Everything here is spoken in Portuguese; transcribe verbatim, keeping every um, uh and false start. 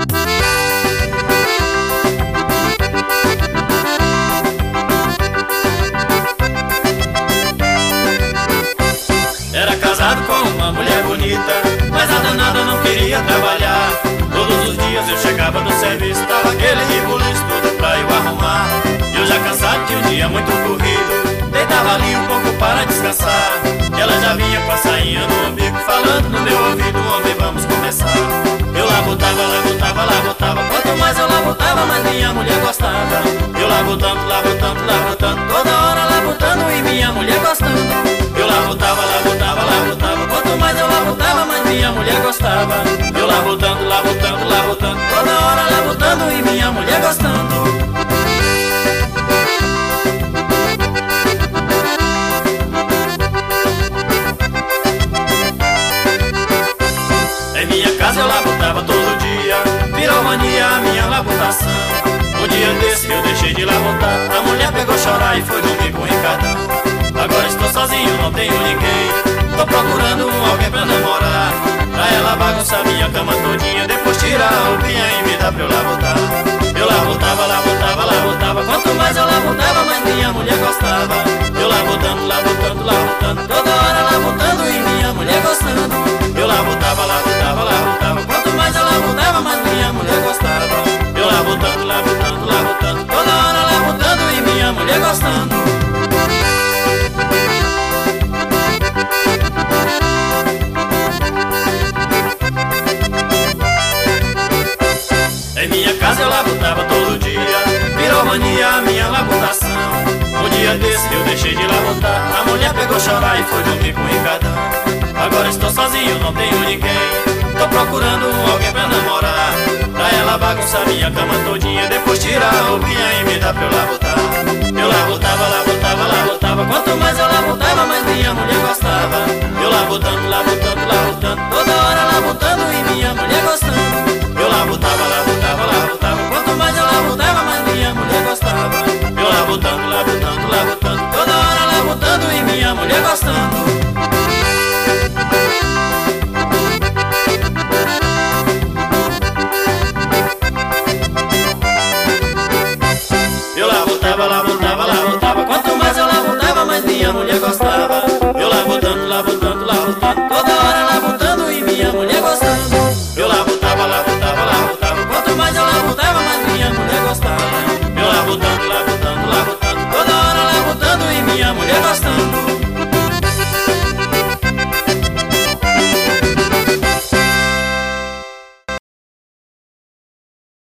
Era casado com uma mulher bonita, mas a danada não queria trabalhar. Todos os dias eu chegava do serviço, tava aquele rebuliço tudo pra eu arrumar. E eu já cansado de um dia muito corrido, deitava ali um pouco para descansar. Ela já vinha com a sainha no umbigo, falando no meu ouvido: homem, vamos começar. Eu lá botava, lá botava, lá botava, quanto mais eu lá botava, mais minha mulher gostava. Eu lá botando, lá botando, lá botando, toda hora lá botando e minha mulher gostando. Eu lá botava, lá botava, lá botava, quanto mais eu lá botava, mais minha mulher gostava. Eu lá botando, lá botando, lá botando, toda hora lá botando e minha mulher gostando. Em minha casa eu lá botava todo dia, virou mania a minha labutação. Um dia desse eu deixei de lá botar, a mulher pegou chorar e foi dormir com o Ricardão. Agora estou sozinho, não tenho ninguém, tô procurando um alguém pra namorar. Pra ela bagunçar minha cama todinha, depois tirar a roupinha e me dar pra eu lá botar. Eu lá botava, lá botava, lá botava, quanto mais eu lá botava, mais minha mulher gostava. Eu lá botando, lá botando, lá botando, toda hora lá botando e minha mulher gostando. Eu lá botava, lá botava, lá botava, quanto mais eu lá botava, mais minha mulher gostava. Eu lá botando, lá botando, lá botando, toda hora lá botando e minha mulher gostando. Em minha casa eu lá botava todo dia, virou mania a minha labutação. Um dia desse eu deixei de lá botar, a mulher pegou chorar e foi dormir com o Ricardão. Agora estou sozinho, não tenho ninguém, tô procurando um alguém pra namorar. Pra ela bagunçar minha cama todinha, depois tirar a roupinha e me dar pra eu lá botar. Eu lá botava, lá botava, lá botava, quanto mais eu lá botava, mais minha mulher gostava. Eu lá botando, lá botando, lá botando, toda hora lá botando e minha mulher gostando. Eu lá botava, lá botava, lá botava, quanto mais eu lá botava, mais minha mulher gostava. Eu lá botando, lá botando, lá botando, toda hora lá botando e minha mulher gostando. Eu lá botava, lá botava,